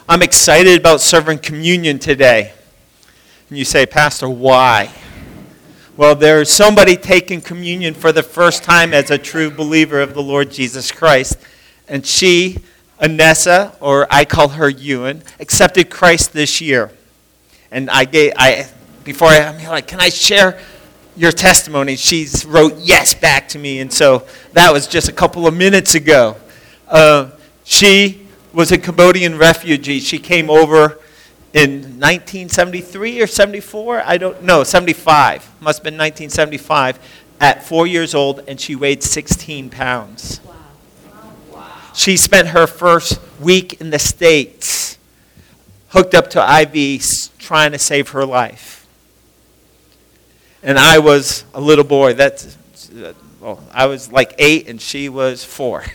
I'm excited about serving communion today. And you say, Pastor, why? Well, there's somebody taking communion for the first time as a true believer of the Lord Jesus Christ. And she, Anessa, or I call her Ewan, accepted Christ this year. And I'm like, can I share your testimony? She wrote yes back to me. And so that was just a couple of minutes ago. She was a Cambodian refugee. She came over in 1973 or 74, I don't know, 75. Must have been 1975, at 4 years old, and she weighed 16 pounds. Wow. She spent her first week in the States hooked up to IVs trying to save her life. And I was a little boy. I was like 8 and she was 4.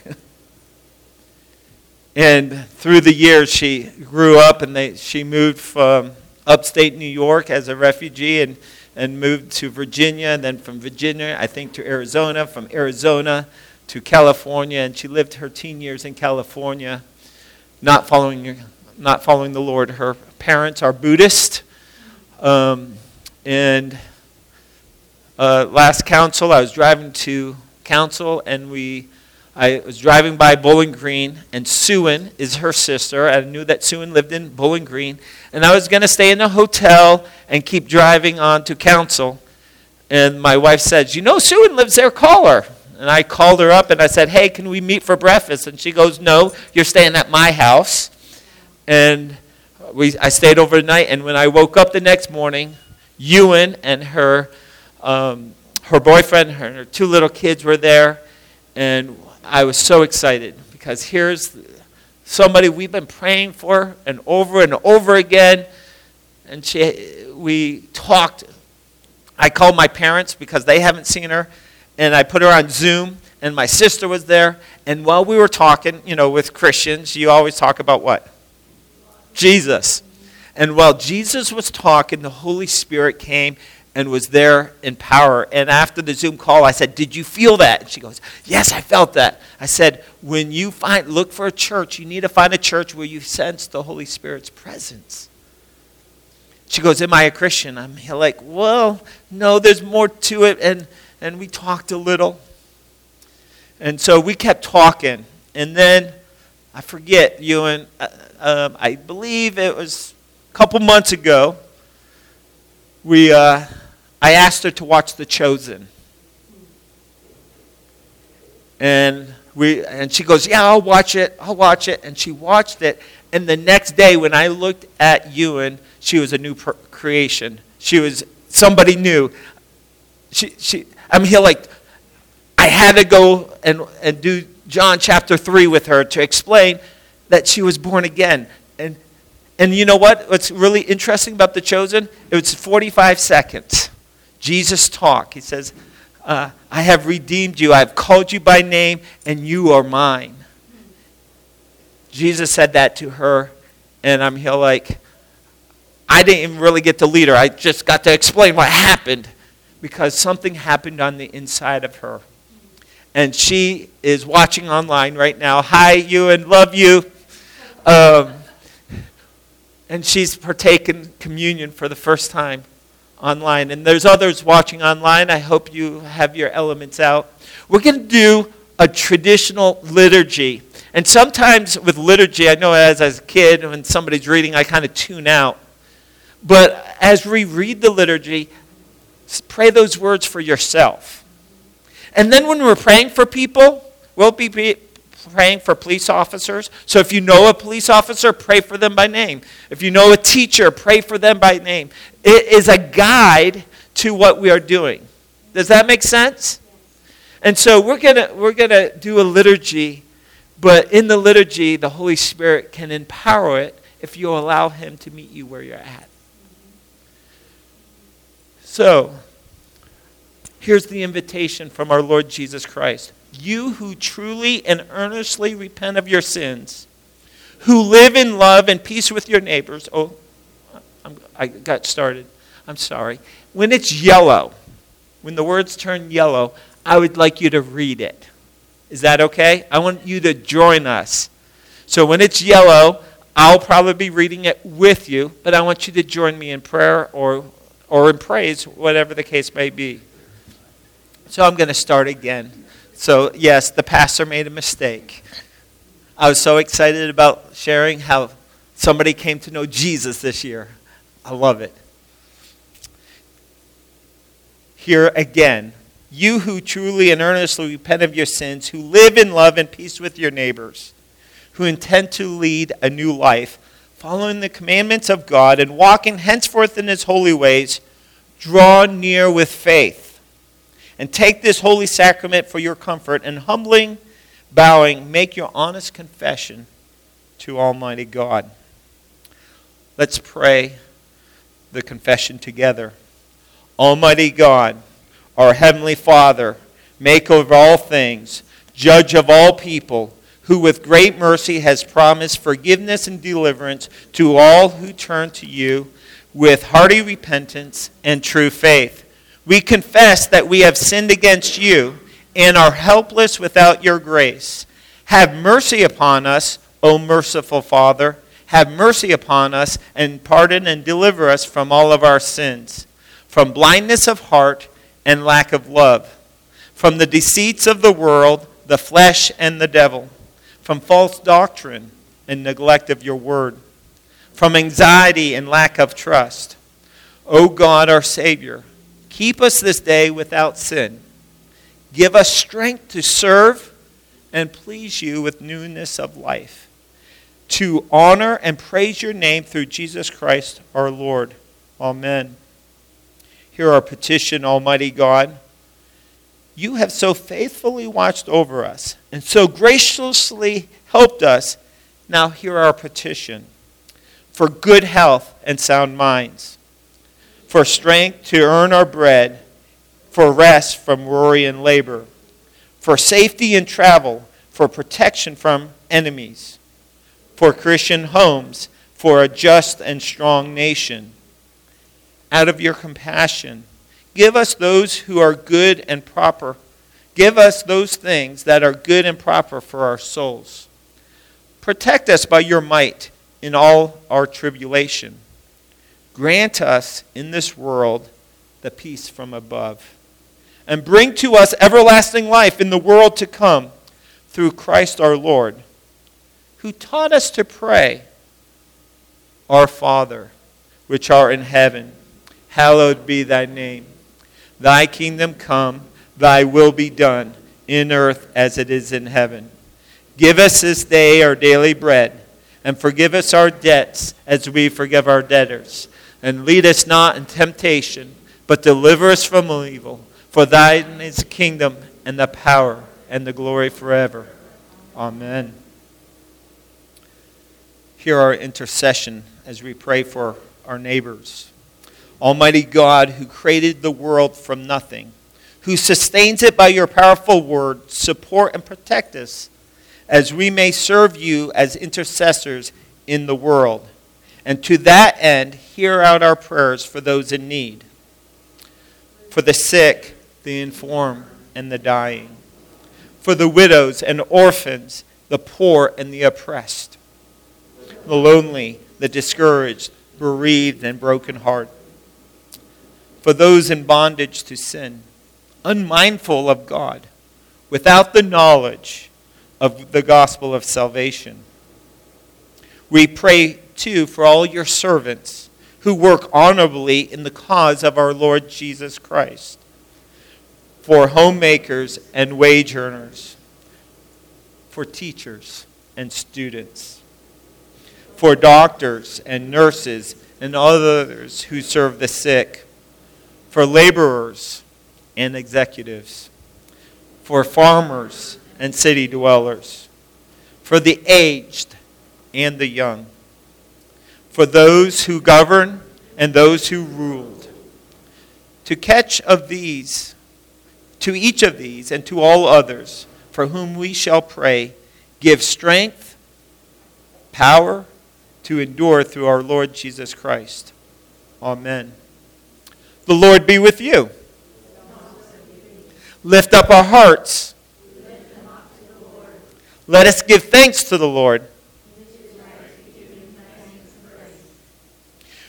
And through the years, she grew up and she moved from upstate New York as a refugee and moved to Virginia. And then from Virginia, I think, to Arizona. From Arizona to California. And she lived her teen years in California, not following the Lord. Her parents are Buddhist. Last council, I was driving to council, and I was driving by Bowling Green, and Suan is her sister. I knew that Suan lived in Bowling Green. And I was going to stay in a hotel and keep driving on to council. And my wife said, Suan lives there, call her. And I called her up and I said, hey, can we meet for breakfast? And she goes, no, you're staying at my house. And I stayed overnight. And when I woke up the next morning, Ewan and her boyfriend, her 2 little kids were there. And I was so excited because here's somebody we've been praying for and over again. And we talked. I called my parents because they haven't seen her. And I put her on Zoom. And my sister was there. And while we were talking, with Christians, you always talk about what? Jesus. And while Jesus was talking, the Holy Spirit came and was there in power. And after the Zoom call, I said, did you feel that? And she goes, yes, I felt that. I said, when you look for a church, you need to find a church where you sense the Holy Spirit's presence. She goes, am I a Christian? I'm like, well, no, there's more to it. And we talked a little. And so we kept talking. And then, I forget, Ewan, I believe it was a couple months ago, I asked her to watch The Chosen. And she goes, yeah, I'll watch it. And she watched it. And the next day when I looked at Ewan, she was a new creation. She was somebody new. I'm here like, I had to go and do John chapter 3 with her to explain that she was born again. And you know what? What's really interesting about The Chosen? It was 45 seconds. Jesus talked. He says, I have redeemed you. I have called you by name, and you are mine. Jesus said that to her, and I'm here like, I didn't even really get to lead her. I just got to explain what happened because something happened on the inside of her. And she is watching online right now. Hi, Ewan, love you. And she's partaken communion for the first time online. And there's others watching online. I hope you have your elements out. We're going to do a traditional liturgy. And sometimes with liturgy, I know as a kid, when somebody's reading, I kind of tune out. But as we read the liturgy, pray those words for yourself. And then when we're praying for people, we'll be praying for police officers. So if you know a police officer, pray for them by name. If you know a teacher, pray for them by name. It is a guide to what we are doing. Does that make sense? And so we're gonna do a liturgy, but in the liturgy, the Holy Spirit can empower it if you allow Him to meet you where you're at. So, here's the invitation from our Lord Jesus Christ. You who truly and earnestly repent of your sins, who live in love and peace with your neighbors. Oh, I got started. I'm sorry. When it's yellow, when the words turn yellow, I would like you to read it. Is that okay? I want you to join us. So when it's yellow, I'll probably be reading it with you, but I want you to join me in prayer or in praise, whatever the case may be. So I'm going to start again. So yes, the pastor made a mistake. I was so excited about sharing how somebody came to know Jesus this year. I love it. Here again, you who truly and earnestly repent of your sins, who live in love and peace with your neighbors, who intend to lead a new life, following the commandments of God and walking henceforth in his holy ways, draw near with faith and take this holy sacrament for your comfort, and humbling, bowing, make your honest confession to Almighty God. Let's pray the confession together. Almighty God, our Heavenly Father, maker of all things, judge of all people, who with great mercy has promised forgiveness and deliverance to all who turn to you with hearty repentance and true faith. We confess that we have sinned against you and are helpless without your grace. Have mercy upon us, O merciful Father. Have mercy upon us and pardon and deliver us from all of our sins, from blindness of heart and lack of love, from the deceits of the world, the flesh, and the devil, from false doctrine and neglect of your word, from anxiety and lack of trust. O God, our Savior, keep us this day without sin. Give us strength to serve and please you with newness of life, to honor and praise your name through Jesus Christ our Lord. Amen. Hear our petition, Almighty God. You have so faithfully watched over us and so graciously helped us. Now hear our petition for good health and sound minds, for strength to earn our bread, for rest from worry and labor, for safety in travel, for protection from enemies, for Christian homes, for a just and strong nation. Out of your compassion, give us those who are good and proper. Give us those things that are good and proper for our souls. Protect us by your might in all our tribulation. Grant us in this world the peace from above, and bring to us everlasting life in the world to come through Christ our Lord, who taught us to pray, Our Father, which art in heaven, hallowed be thy name. Thy kingdom come, thy will be done, in earth as it is in heaven. Give us this day our daily bread, and forgive us our debts as we forgive our debtors. And lead us not in temptation, but deliver us from evil. For thine is the kingdom, and the power, and the glory forever. Amen. Hear our intercession as we pray for our neighbors. Almighty God, who created the world from nothing, who sustains it by your powerful word, support and protect us as we may serve you as intercessors in the world. And to that end, hear out our prayers for those in need, for the sick, the infirm, and the dying, for the widows and orphans, the poor and the oppressed, the lonely, the discouraged, bereaved, and brokenhearted, for those in bondage to sin, unmindful of God, without the knowledge of the gospel of salvation. We pray, too, for all your servants who work honorably in the cause of our Lord Jesus Christ, for homemakers and wage earners, for teachers and students, for doctors and nurses and others who serve the sick, for laborers and executives, for farmers and city dwellers, for the aged and the young, for those who govern and those who ruled. To each of these, and to all others for whom we shall pray, give strength, power to endure through our Lord Jesus Christ. Amen. The Lord be with you. Lift up our hearts. Let us give thanks to the Lord.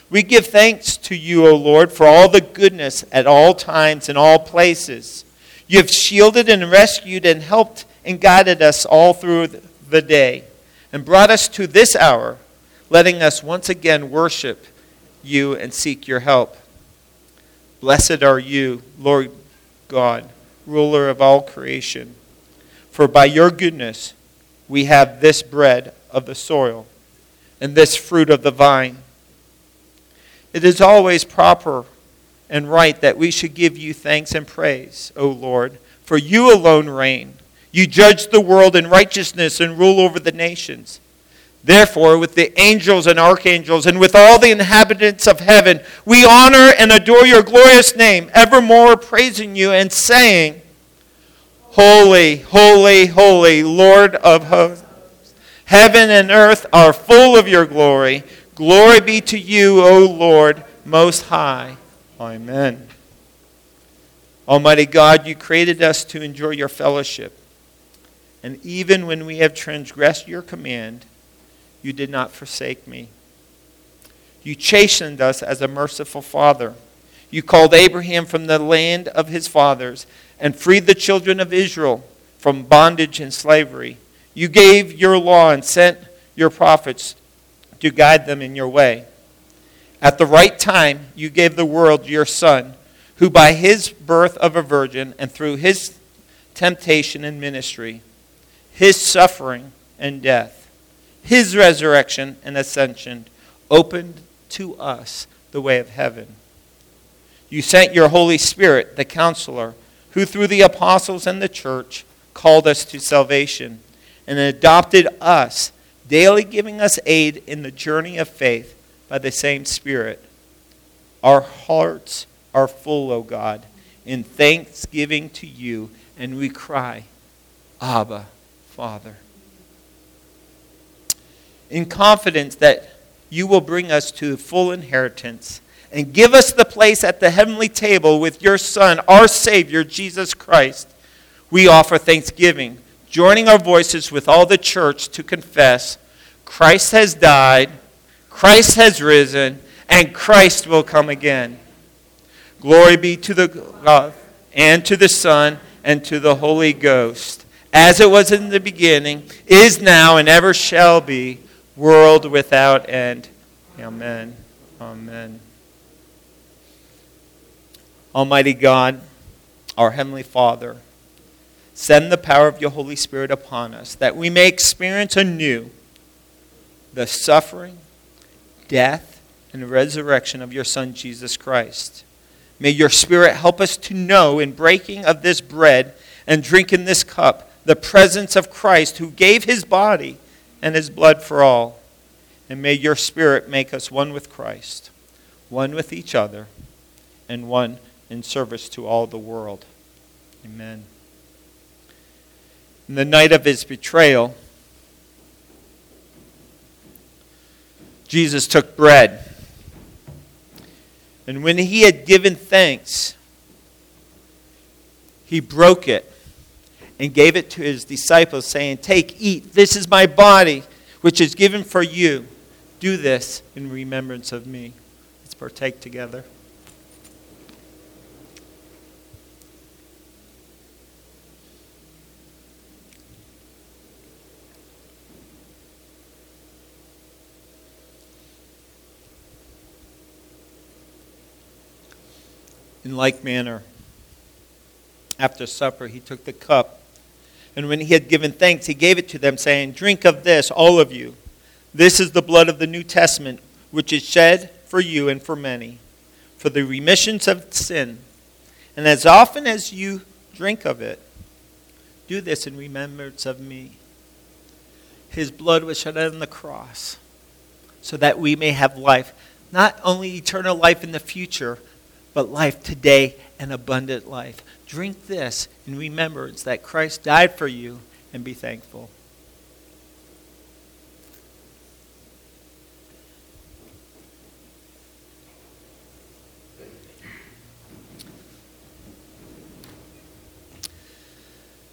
We give thanks to you, O Lord, for all the goodness at all times and all places. You have shielded and rescued and helped and guided us all through the day and brought us to this hour, letting us once again worship you and seek your help. Blessed are you, Lord God, ruler of all creation. For by your goodness we have this bread of the soil and this fruit of the vine. It is always proper and right that we should give you thanks and praise, O Lord, for you alone reign. You judge the world in righteousness and rule over the nations. Therefore, with the angels and archangels and with all the inhabitants of heaven, we honor and adore your glorious name, evermore praising you and saying, Holy, holy, holy, Lord of hosts. Heaven and earth are full of your glory. Glory be to you, O Lord, most high. Amen. Almighty God, you created us to enjoy your fellowship. And even when we have transgressed your command, you did not forsake me. You chastened us as a merciful father. You called Abraham from the land of his fathers and freed the children of Israel from bondage and slavery. You gave your law and sent your prophets to guide them in your way. At the right time, you gave the world your Son, who by his birth of a virgin and through his temptation and ministry, his suffering and death, his resurrection and ascension, opened to us the way of heaven. You sent your Holy Spirit, the Counselor, who through the apostles and the church called us to salvation and adopted us, daily giving us aid in the journey of faith by the same Spirit. Our hearts are full, O God, in thanksgiving to you, and we cry, Abba, Father. In confidence that you will bring us to full inheritance and give us the place at the heavenly table with your Son, our Savior, Jesus Christ, we offer thanksgiving, joining our voices with all the church to confess, Christ has died, Christ has risen, and Christ will come again. Glory be to the God, and to the Son, and to the Holy Ghost, as it was in the beginning, is now, and ever shall be, world without end. Amen. Amen. Almighty God, our Heavenly Father, send the power of your Holy Spirit upon us, that we may experience anew the suffering, death, and resurrection of your Son, Jesus Christ. May your Spirit help us to know in breaking of this bread and drinking this cup the presence of Christ, who gave his body and his blood for all. And may your Spirit make us one with Christ, one with each other, and one in service to all the world. Amen. In the night of his betrayal, Jesus took bread. And when he had given thanks, he broke it and gave it to his disciples, saying, Take, eat, this is my body, which is given for you. Do this in remembrance of me. Let's partake together. In like manner, after supper, he took the cup, and when he had given thanks, he gave it to them, saying, Drink of this, all of you. This is the blood of the New Testament, which is shed for you and for many, for the remissions of sin. And as often as you drink of it, do this in remembrance of me. His blood was shed on the cross, so that we may have life, not only eternal life in the future, but life today and abundant life. Drink this in remembrance that Christ died for you, and be thankful.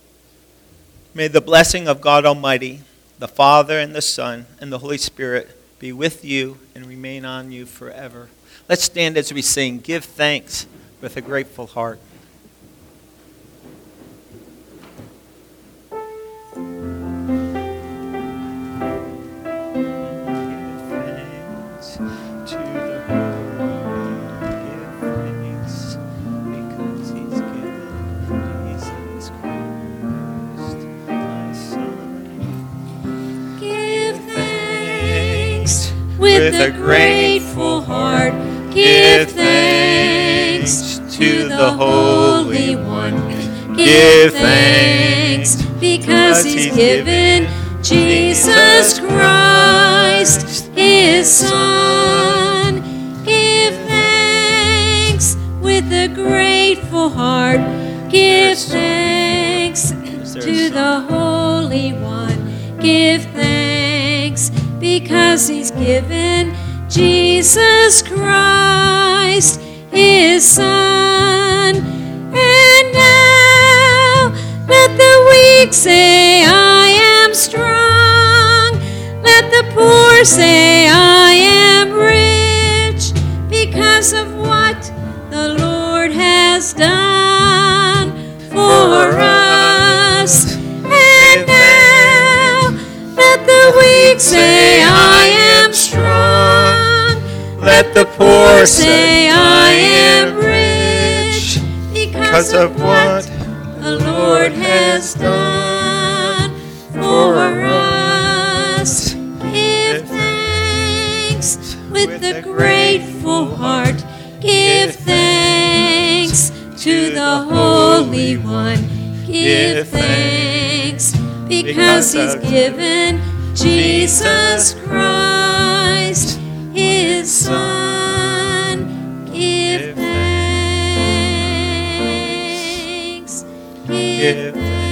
May the blessing of God Almighty, the Father and the Son and the Holy Spirit be with you and remain on you forever. Let's stand as we sing, Give Thanks with a Grateful Heart. With a grateful heart, give thanks to the Holy One. Give thanks because He's given Jesus Christ, His Son. Give thanks with a grateful heart. Give thanks to the Holy One. Give thanks because He's given Jesus Christ, His Son. And now let the weak say, I am strong. Let the poor say, I am rich, because of what the Lord has done for us. And now let the weak say, I am strong. Let the poor say, I am rich, because of what the Lord has done for us. Give thanks with a grateful heart. Give thanks to the Holy One. Give thanks because He's given Jesus Christ, His Son. Give thanks. Give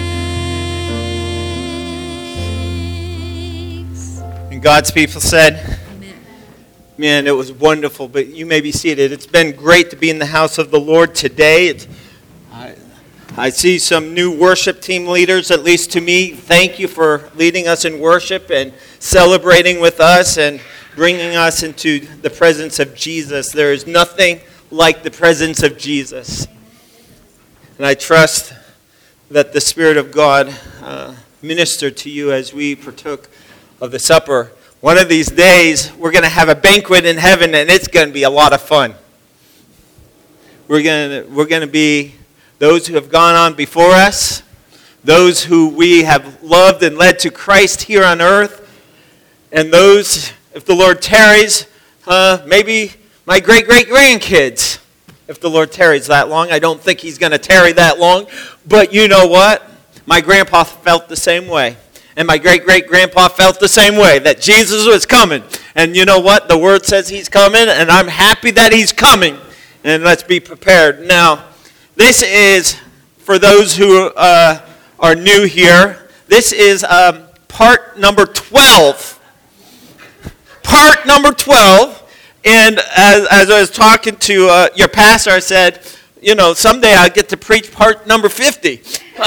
thanks. And God's people said, Amen. man, it was wonderful, but you may be seated. It's been great to be in the house of the Lord today. I see some new worship team leaders, at least to me. Thank you for leading us in worship and celebrating with us and bringing us into the presence of Jesus. There is nothing like the presence of Jesus. And I trust that the Spirit of God ministered to you as we partook of the supper. One of these days, we're going to have a banquet in heaven, and it's going to be a lot of fun. We're going to be those who have gone on before us, those who we have loved and led to Christ here on earth, and those, if the Lord tarries, maybe my great-great-grandkids, if the Lord tarries that long. I don't think He's going to tarry that long, but you know what? My grandpa felt the same way, and my great-great-grandpa felt the same way, that Jesus was coming. And you know what? The Word says He's coming, and I'm happy that He's coming, and let's be prepared. Now, this is, for those who are new here, this is part number 12. Part number 12. And as I was talking to your pastor, I said, you know, someday I'll get to preach part number 50.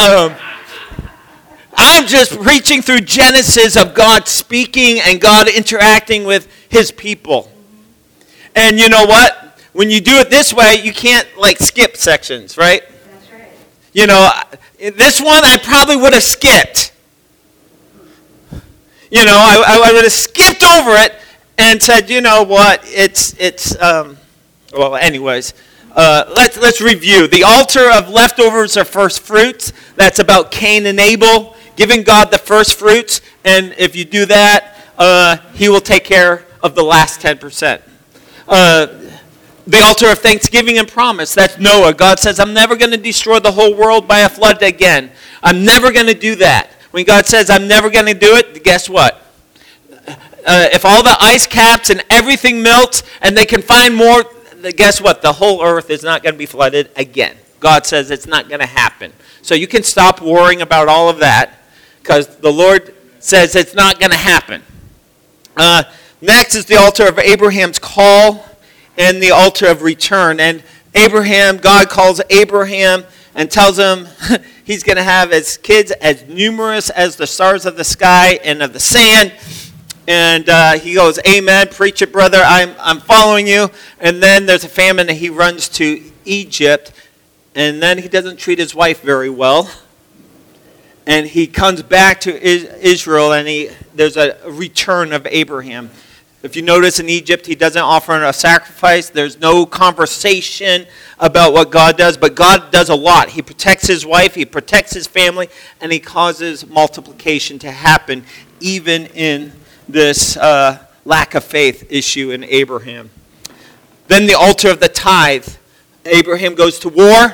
I'm just preaching through Genesis of God speaking and God interacting with His people. And you know what? When you do it this way, you can't, skip sections, right? That's right. You know, this one I probably would have skipped. You know, I would have skipped over it and said, you know what, anyways. Let's review. The altar of leftovers or first fruits, that's about Cain and Abel, giving God the first fruits. And if you do that, He will take care of the last 10%. The altar of thanksgiving and promise, that's Noah. God says, I'm never going to destroy the whole world by a flood again. I'm never going to do that. When God says, I'm never going to do it, guess what? If all the ice caps and everything melts and they can find more, guess what? The whole earth is not going to be flooded again. God says it's not going to happen. So you can stop worrying about all of that because the Lord says it's not going to happen. Next is the altar of Abraham's call and the altar of return. And Abraham, God calls Abraham and tells him he's going to have his kids as numerous as the stars of the sky and of the sand. And he goes, amen, preach it, brother, I'm following you. And then there's a famine, and he runs to Egypt. And then he doesn't treat his wife very well. And he comes back to Israel, and there's a return of Abraham. If you notice in Egypt, he doesn't offer a sacrifice. There's no conversation about what God does, but God does a lot. He protects his wife, he protects his family, and he causes multiplication to happen, even in this lack of faith issue in Abraham. Then the altar of the tithe. Abraham goes to war.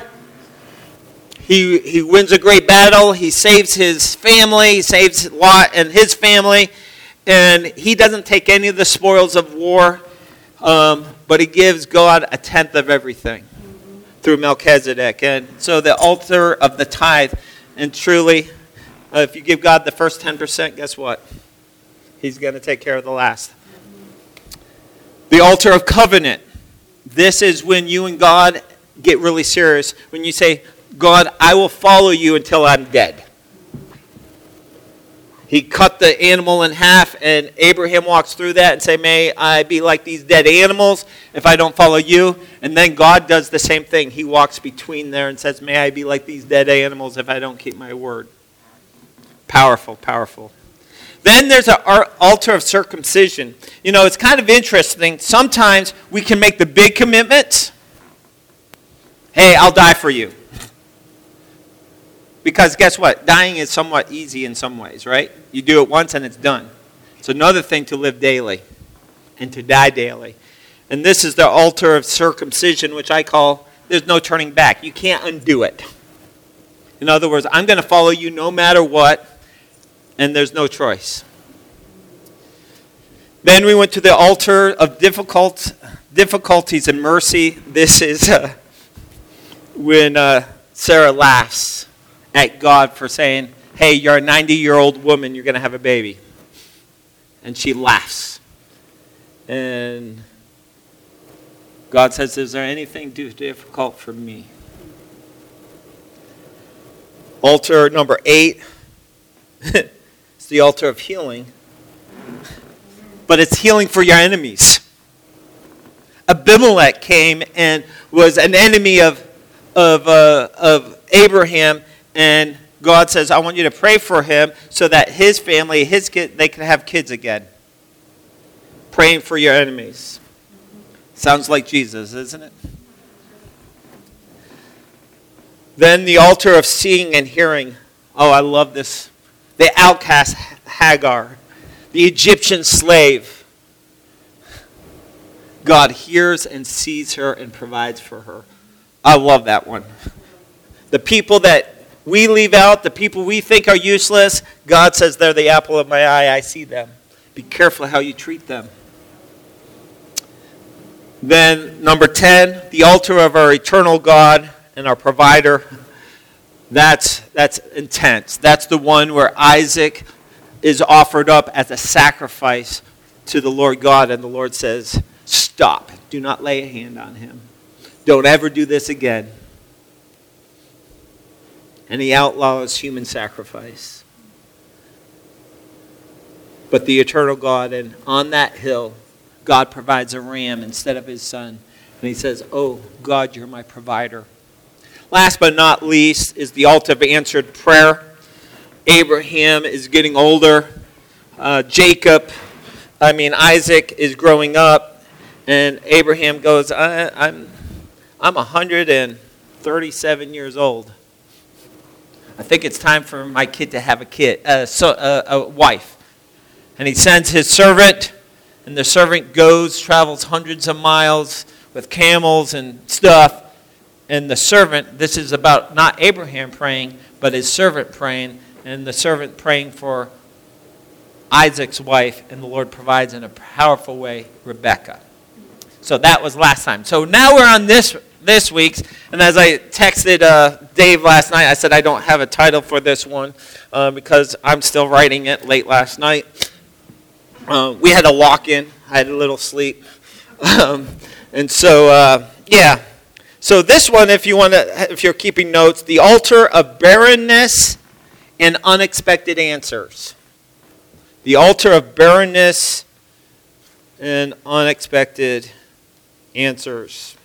He wins a great battle. He saves his family. He saves Lot and his family. And he doesn't take any of the spoils of war, but he gives God a tenth of everything through Melchizedek. And so the altar of the tithe, and truly, if you give God the first 10%, guess what? He's going to take care of the last. The altar of covenant. This is when you and God get really serious. When you say, God, I will follow you until I'm dead. He cut the animal in half, and Abraham walks through that and say, may I be like these dead animals if I don't follow you. And then God does the same thing. He walks between there and says, may I be like these dead animals if I don't keep my word. Powerful, powerful. Then there's an altar of circumcision. You know, it's kind of interesting. Sometimes we can make the big commitments. Hey, I'll die for you. Because guess what? Dying is somewhat easy in some ways, right? You do it once and it's done. It's another thing to live daily and to die daily. And this is the altar of circumcision, which I call, there's no turning back. You can't undo it. In other words, I'm going to follow you no matter what, and there's no choice. Then we went to the altar of difficulties and mercy. This is when Sarah laughs at God for saying, hey, you're a 90-year-old woman, you're going to have a baby. And she laughs. And God says, is there anything too difficult for me? Altar number 8. It's the altar of healing. But it's healing for your enemies. Abimelech came and was an enemy of Abraham, and God says, I want you to pray for him so that his family, his kid, they can have kids again. Praying for your enemies. Sounds like Jesus, isn't it? Then the altar of seeing and hearing. Oh, I love this. The outcast Hagar, the Egyptian slave. God hears and sees her and provides for her. I love that one. The people that we leave out, the people we think are useless, God says they're the apple of my eye. I see them. Be careful how you treat them. Then, number 10, the altar of our eternal God and our provider. That's intense. That's the one where Isaac is offered up as a sacrifice to the Lord God, and the Lord says, stop. Do not lay a hand on him. Don't ever do this again. And he outlaws human sacrifice. But the eternal God, and on that hill, God provides a ram instead of his son. And he says, oh, God, you're my provider. Last but not least is the altar of answered prayer. Abraham is getting older. Isaac is growing up. And Abraham goes, I'm 137 years old. I think it's time for my kid to have a wife. And he sends his servant, and the servant travels hundreds of miles with camels and stuff. And the servant, this is about not Abraham praying, but his servant praying, and the servant praying for Isaac's wife, and the Lord provides in a powerful way Rebekah. So that was last time. So now we're on this week's, and as I texted Dave last night, I said I don't have a title for this one because I'm still writing it late last night. We had a lock-in. I had a little sleep. And so, yeah. So this one, if you're keeping notes, the altar of barrenness and unexpected answers. The altar of barrenness and unexpected answers.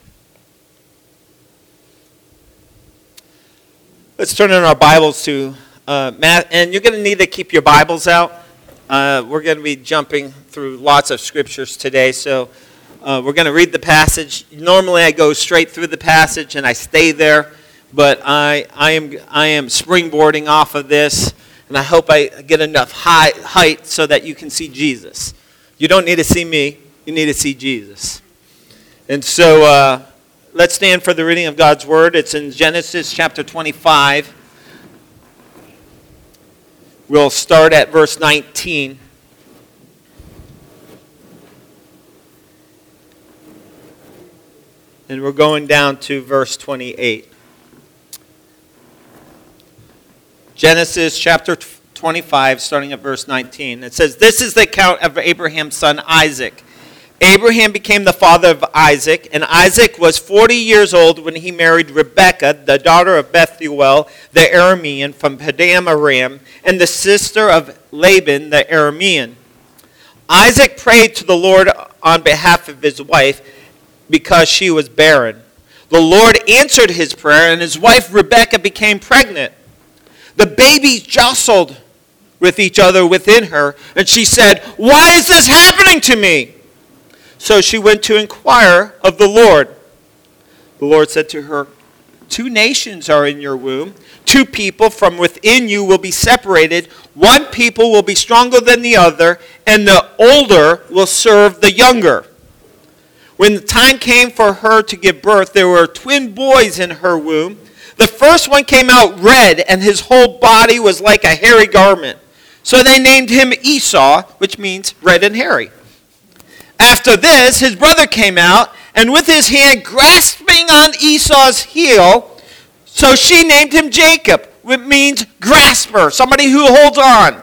Let's turn in our Bibles to Matt, and you're going to need to keep your Bibles out. We're going to be jumping through lots of scriptures today, so we're going to read the passage. Normally I go straight through the passage and I stay there, but I am springboarding off of this, and I hope I get enough height so that you can see Jesus. You don't need to see me, you need to see Jesus. And so let's stand for the reading of God's Word. It's in Genesis chapter 25. We'll start at verse 19. And we're going down to verse 28. Genesis chapter 25, starting at verse 19. It says, "This is the account of Abraham's son Isaac. Abraham became the father of Isaac, and Isaac was 40 years old when he married Rebekah, the daughter of Bethuel, the Aramean, from Padan Aram, and the sister of Laban, the Aramean. Isaac prayed to the Lord on behalf of his wife because she was barren. The Lord answered his prayer, and his wife Rebekah became pregnant. The babies jostled with each other within her, and she said, 'Why is this happening to me?' So she went to inquire of the Lord. The Lord said to her, 'Two nations are in your womb. 2 people from within you will be separated. 1 people will be stronger than the other, and the older will serve the younger.' When the time came for her to give birth, there were twin boys in her womb. The first one came out red, and his whole body was like a hairy garment. So they named him Esau, which means red and hairy. After this, his brother came out, and with his hand grasping on Esau's heel, so she named him Jacob, which means grasper, somebody who holds on.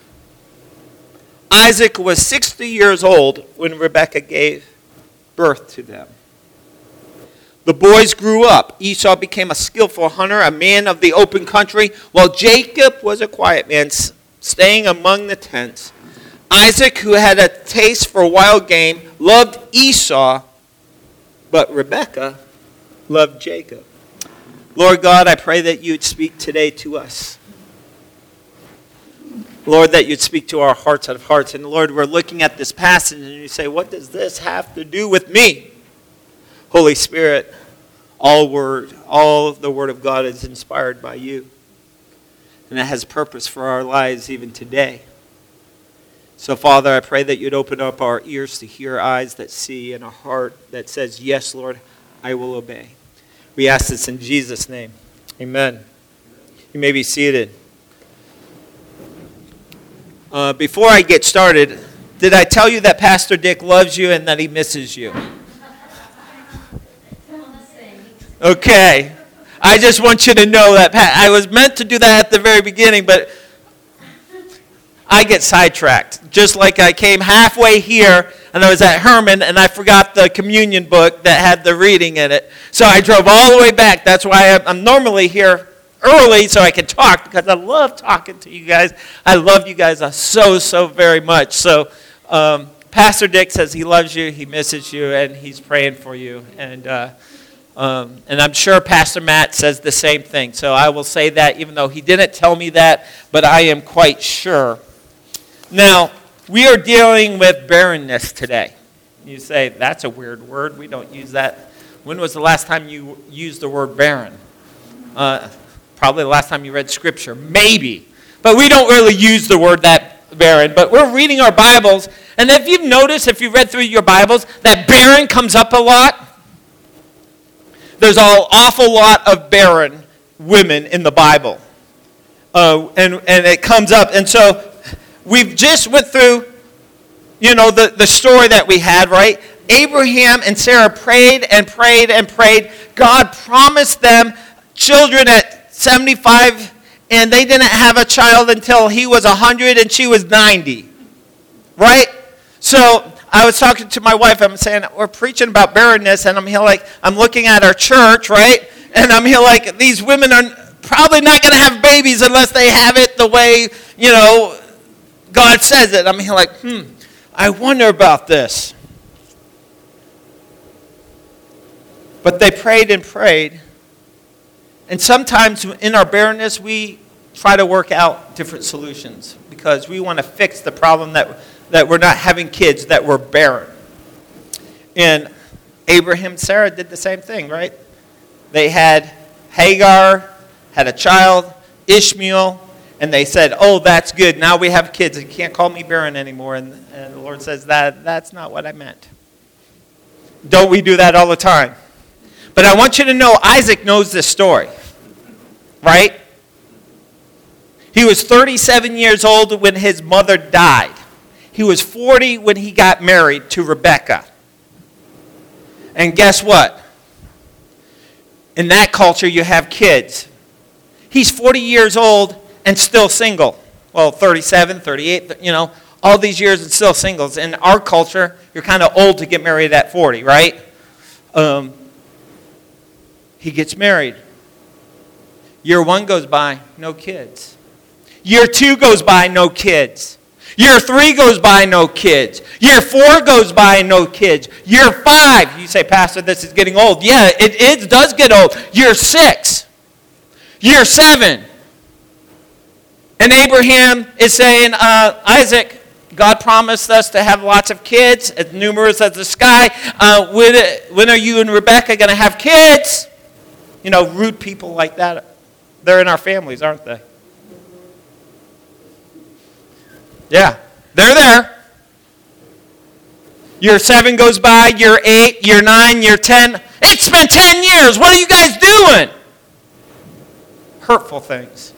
Isaac was 60 years old when Rebekah gave birth to them. The boys grew up. Esau became a skillful hunter, a man of the open country, while Jacob was a quiet man, staying among the tents. Isaac, who had a taste for wild game, loved Esau, but Rebekah loved Jacob." Lord God, I pray that you'd speak today to us. Lord, that you'd speak to our hearts out of hearts. And Lord, we're looking at this passage and you say, what does this have to do with me? Holy Spirit, all the Word of God is inspired by you. And it has purpose for our lives even today. So, Father, I pray that you'd open up our ears to hear, eyes that see, and a heart that says, yes, Lord, I will obey. We ask this in Jesus' name. Amen. You may be seated. Before I get started, did I tell you that Pastor Dick loves you and that he misses you? Okay. I just want you to know that I was meant to do that at the very beginning, but I get sidetracked. Just like I came halfway here and I was at Herman and I forgot the communion book that had the reading in it. So I drove all the way back. That's why I'm normally here early so I can talk, because I love talking to you guys. I love you guys so very much. So Pastor Dick says he loves you, he misses you, and he's praying for you. And I'm sure Pastor Matt says the same thing. So I will say that even though he didn't tell me that, but I am quite sure. Now, we are dealing with barrenness today. You say, that's a weird word. We don't use that. When was the last time you used the word barren? Probably the last time you read Scripture. Maybe. But we don't really use the word that barren. But we're reading our Bibles. And if you've noticed, if you've read through your Bibles, that barren comes up a lot. There's an awful lot of barren women in the Bible. And it comes up. And so we've just went through, the story that we had, right? Abraham and Sarah prayed and prayed and prayed. God promised them children at 75, and they didn't have a child until he was 100 and she was 90. Right? So I was talking to my wife. I'm saying, we're preaching about barrenness, and I'm here like, I'm looking at our church, right? And I'm here like, these women are probably not going to have babies unless they have it the way, God says it. I'm here like, I wonder about this. But they prayed and prayed. And sometimes in our barrenness, we try to work out different solutions because we want to fix the problem that we're not having kids, that we're barren. And Abraham and Sarah did the same thing, right? They had Hagar, had a child, Ishmael, and they said, oh, that's good. Now we have kids. You can't call me barren anymore. And the Lord says, that's not what I meant. Don't we do that all the time? But I want you to know Isaac knows this story, right? He was 37 years old when his mother died. He was 40 when he got married to Rebekah. And guess what? In that culture, you have kids. He's 40 years old and still single. Well, 37, 38, all these years and still singles. In our culture, you're kind of old to get married at 40, right? He gets married. Year 1 goes by, no kids. Year 2 goes by, no kids. Year 3 goes by, no kids. Year 4 goes by, no kids. Year 5, you say, Pastor, this is getting old. Yeah, it does get old. Year 6. Year 7. And Abraham is saying, Isaac, God promised us to have lots of kids, as numerous as the sky. When are you and Rebekah going to have kids? Rude people like that, they're in our families, aren't they? Yeah, they're there. Year 7 goes by, year 8, year 9, year 10. It's been 10 years. What are you guys doing? Hurtful things.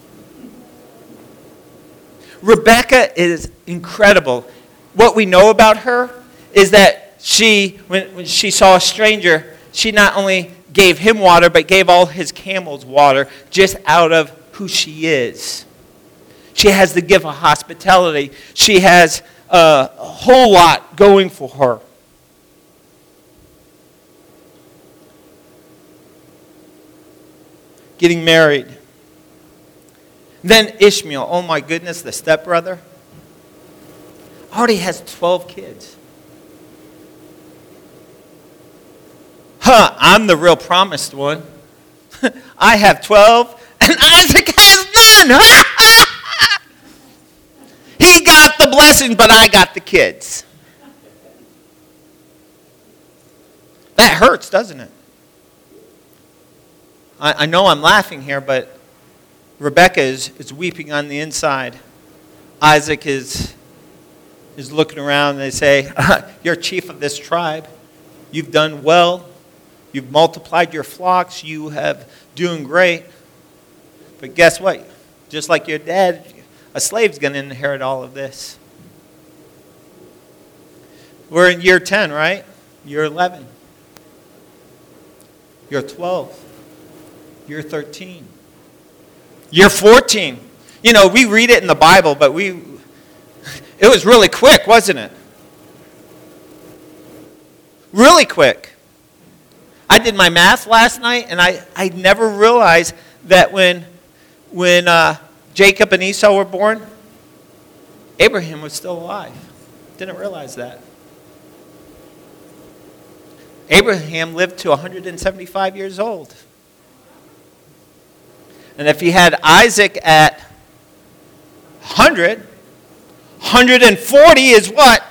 Rebekah is incredible. What we know about her is that when she saw a stranger, she not only gave him water, but gave all his camels water just out of who she is. She has the gift of hospitality. She has a whole lot going for her. Getting married. Then Ishmael, oh my goodness, the stepbrother, already has 12 kids. I'm the real promised one. I have 12, and Isaac has none. He got the blessing, but I got the kids. That hurts, doesn't it? I know I'm laughing here, but Rebekah is weeping on the inside. Isaac is looking around, and they say, you're chief of this tribe. You've done well. You've multiplied your flocks. You have doing great. But guess what? Just like your dad, a slave's going to inherit all of this. We're in year 10, right? Year 11. Year 12. Year 13. Year 14. We read it in the Bible, but it was really quick, wasn't it? Really quick. I did my math last night, and I never realized that when Jacob and Esau were born, Abraham was still alive. Didn't realize that. Abraham lived to 175 years old. And if he had Isaac at 100, 140 is what?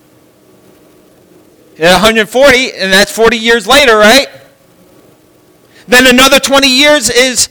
At 140, and that's 40 years later, right? Then another 20 years is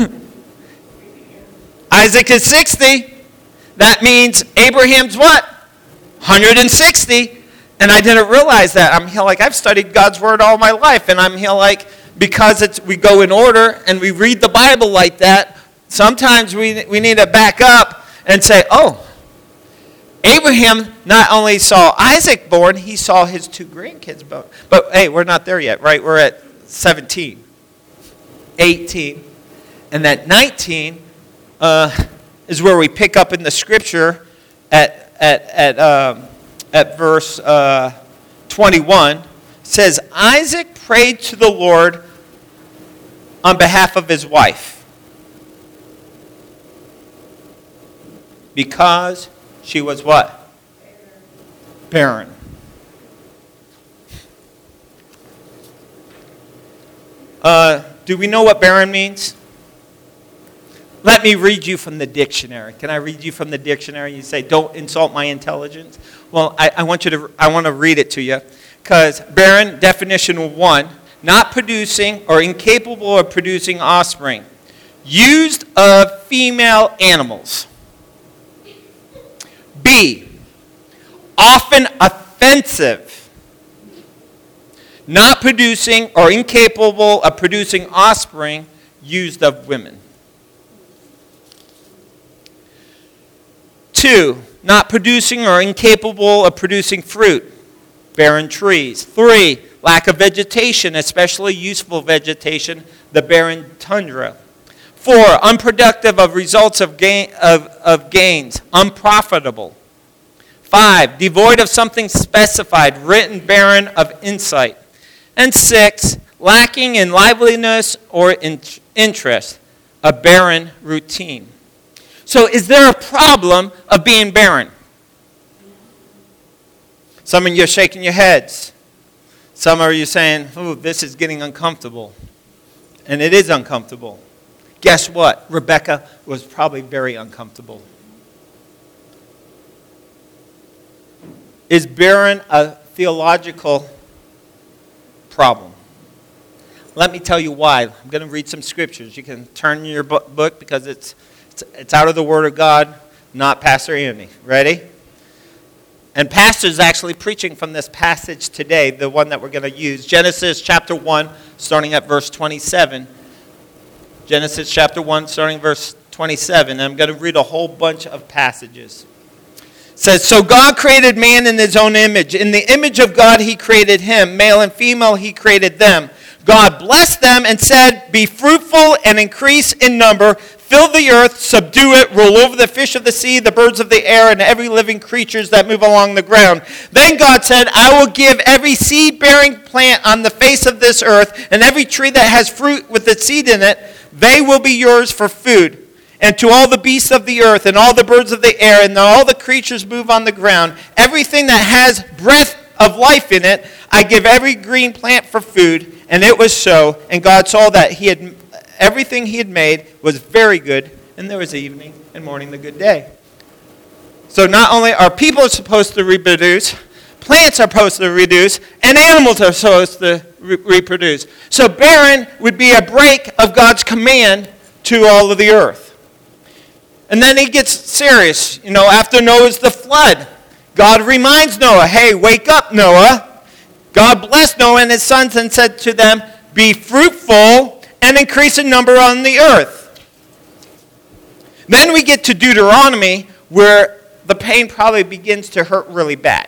Isaac is 60. That means Abraham's what? 160. And I didn't realize that. I'm here like, I've studied God's Word all my life, and I'm here like, because we go in order and we read the Bible like that, sometimes we need to back up and say, oh, Abraham not only saw Isaac born, he saw his 2 grandkids born. But hey, we're not there yet, right? We're at 17, 18, and that 19 is where we pick up in the scripture at verse 21. It says, Isaac prayed to the Lord on behalf of his wife, because She was what? Barren. Do we know what barren means? Let me read you from the dictionary. Can I read you from the dictionary? You say, don't insult my intelligence. Well, I want to read it to you. Because barren, definition 1, not producing or incapable of producing offspring. Used of female animals. B, often offensive. Not producing or incapable of producing offspring, used of women. 2, not producing or incapable of producing fruit, barren trees. 3, lack of vegetation, especially useful vegetation, the barren tundra. 4, unproductive of results of gains, unprofitable. 5, devoid of something specified, written barren of insight. And 6, lacking in liveliness or interest, a barren routine. So is there a problem of being barren? Some of you are shaking your heads. Some of you are saying, "Ooh, this is getting uncomfortable." And it is uncomfortable. Guess what? Rebecca was probably very uncomfortable. Is barren a theological problem? Let me tell you why. I'm going to read some scriptures. You can turn your book because it's out of the Word of God, not Pastor Andy. Ready? And Pastor's actually preaching from this passage today, the one that we're going to use. Genesis chapter 1, starting at verse 27. Genesis chapter 1, starting verse 27. And I'm going to read a whole bunch of passages. It says, "So God created man in his own image. In the image of God he created him. Male and female he created them. God blessed them and said, 'Be fruitful and increase in number. Fill the earth, subdue it, rule over the fish of the sea, the birds of the air, and every living creature that move along the ground.' Then God said, 'I will give every seed-bearing plant on the face of this earth, and every tree that has fruit with its seed in it, they will be yours for food. And to all the beasts of the earth, and all the birds of the air, and all the creatures move on the ground, everything that has breath of life in it, I give every green plant for food.' And it was so. And God saw that everything he had made was very good, and there was evening and morning the good day." So not only are people supposed to reproduce, plants are supposed to reproduce, and animals are supposed to reproduce. So barren would be a break of God's command to all of the earth. And then he gets serious. After Noah's the flood, God reminds Noah, "Hey, wake up, Noah." God blessed Noah and his sons and said to them, "Be fruitful and increase in number on the earth." Then we get to Deuteronomy, where the pain probably begins to hurt really bad.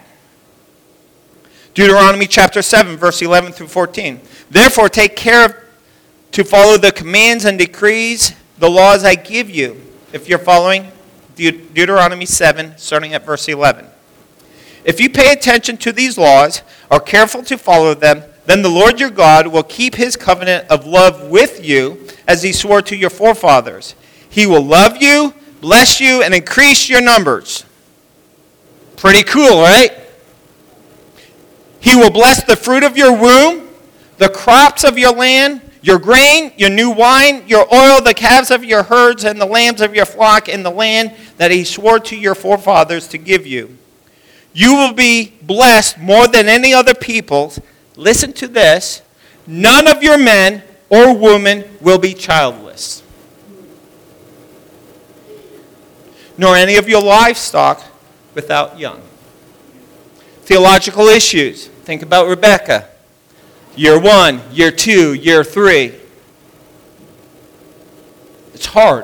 Deuteronomy chapter 7, verse 11 through 14. "Therefore take care to follow the commands and decrees, the laws I give you." If you're following, Deuteronomy 7, starting at verse 11. "If you pay attention to these laws, are careful to follow them, then the Lord your God will keep his covenant of love with you, as he swore to your forefathers. He will love you, bless you, and increase your numbers." Pretty cool, right? "He will bless the fruit of your womb, the crops of your land, your grain, your new wine, your oil, the calves of your herds, and the lambs of your flock in the land that he swore to your forefathers to give you. You will be blessed more than any other peoples." Listen to this. "None of your men or women will be childless, nor any of your livestock without young." Theological issues. Think about Rebecca. Year 1, year 2, year 3. It's hard.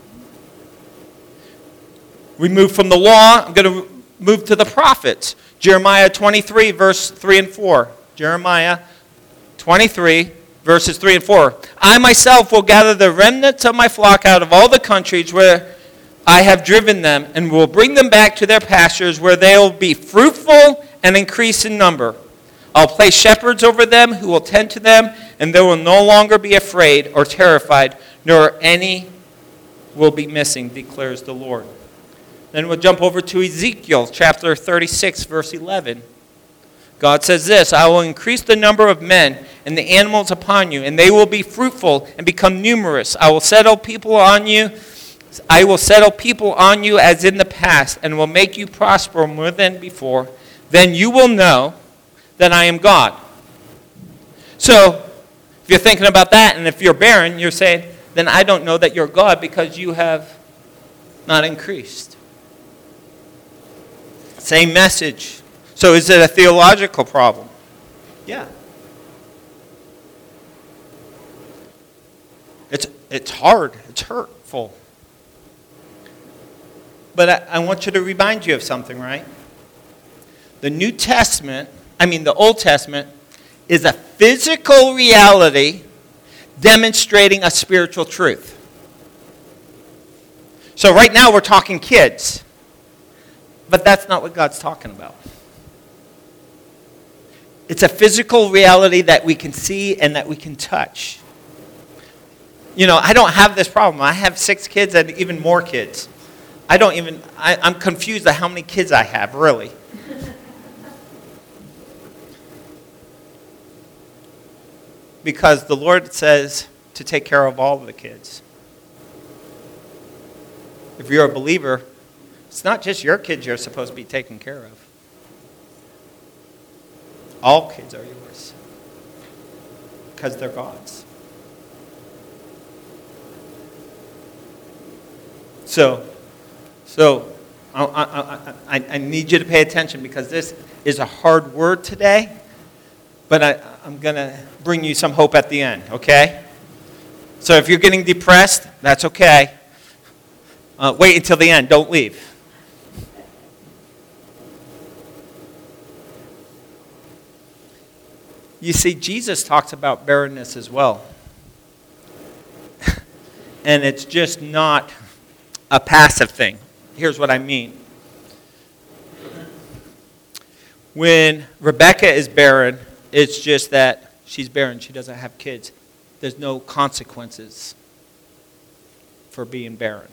We move from the law. I'm going to move to the prophets. Jeremiah 23, verse 3 and 4. Jeremiah 23, verses 3 and 4. "I myself will gather the remnants of my flock out of all the countries where I have driven them, and will bring them back to their pastures, where they will be fruitful and increase in number. I'll place shepherds over them who will tend to them, and they will no longer be afraid or terrified, nor any will be missing, declares the Lord." Then we'll jump over to Ezekiel chapter 36, verse 11. God says this, I will increase the number of men and the animals upon you, and they will be fruitful and become numerous. I will settle people on you as in the past, and will make you prosper more than before. Then you will know that I am God. So, if you're thinking about that, and if you're barren, you're saying, then I don't know that you're God because you have not increased. Same message. So is it a theological problem? Yeah. It's hard. It's hurtful. But I want you to remind you of something, right? The Old Testament is a physical reality demonstrating a spiritual truth. So right now we're talking kids. But that's not what God's talking about. It's a physical reality that we can see and that we can touch. I don't have this problem. I have 6 kids and even more kids. I'm confused at how many kids I have, really. Because the Lord says to take care of all of the kids. If you're a believer, it's not just your kids you're supposed to be taking care of. All kids are yours. Because they're God's. So I need you to pay attention because this is a hard word today, but I'm going to bring you some hope at the end, okay? So if you're getting depressed, that's okay. Wait until the end. Don't leave. You see, Jesus talks about barrenness as well. And it's just not a passive thing. Here's what I mean. When Rebecca is barren, it's just that she's barren. She doesn't have kids. There's no consequences for being barren.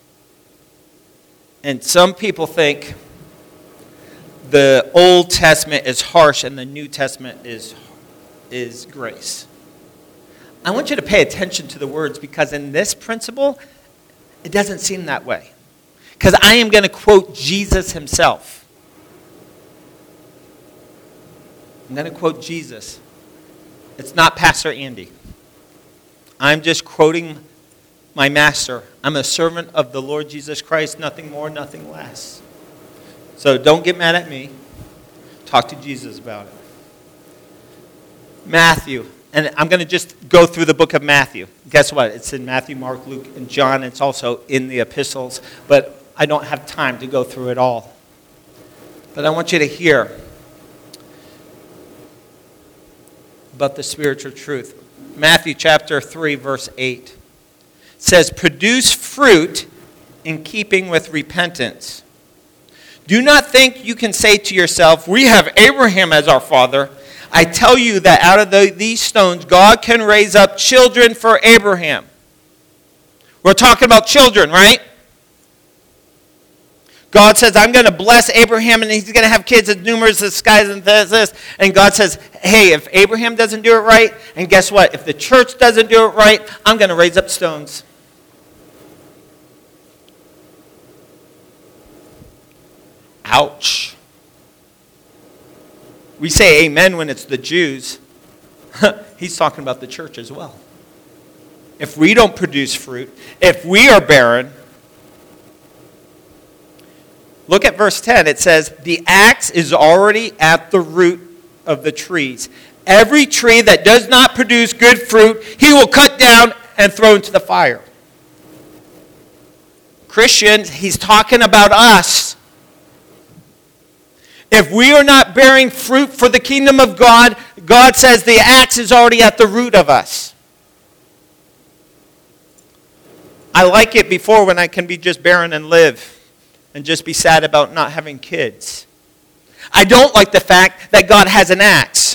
And some people think the Old Testament is harsh and the New Testament is grace. I want you to pay attention to the words because in this principle, it doesn't seem that way. Because I am going to quote Jesus himself. I'm going to quote Jesus. It's not Pastor Andy. I'm just quoting my master. I'm a servant of the Lord Jesus Christ, nothing more, nothing less. So don't get mad at me. Talk to Jesus about it. Matthew. And I'm going to just go through the book of Matthew. Guess what? It's in Matthew, Mark, Luke, and John. It's also in the epistles. But I don't have time to go through it all. But I want you to hear about the spiritual truth. Matthew chapter 3, verse 8 says, produce fruit in keeping with repentance. Do not think you can say to yourself, we have Abraham as our father. I tell you that out of these stones, God can raise up children for Abraham. We're talking about children, right? God says, I'm going to bless Abraham, and he's going to have kids as numerous as skies and this. And God says, hey, if Abraham doesn't do it right, and guess what? If the church doesn't do it right, I'm going to raise up stones. Ouch. We say amen when it's the Jews. He's talking about the church as well. If we don't produce fruit, if we are barren, look at verse 10. It says, the axe is already at the root of the trees. Every tree that does not produce good fruit, he will cut down and throw into the fire. Christians, he's talking about us. If we are not bearing fruit for the kingdom of God, God says the axe is already at the root of us. I like it before when I can be just barren and live and just be sad about not having kids. I don't like the fact that God has an axe.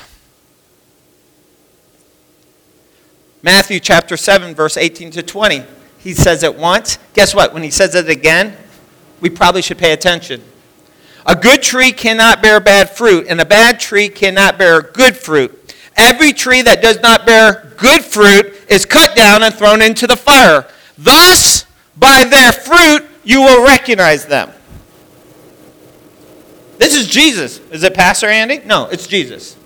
Matthew chapter 7, verse 18 to 20. He says it once. Guess what? When he says it again, we probably should pay attention. A good tree cannot bear bad fruit, and a bad tree cannot bear good fruit. Every tree that does not bear good fruit is cut down and thrown into the fire. Thus, by their fruit, you will recognize them. This is Jesus. Is it Pastor Andy? No, it's Jesus.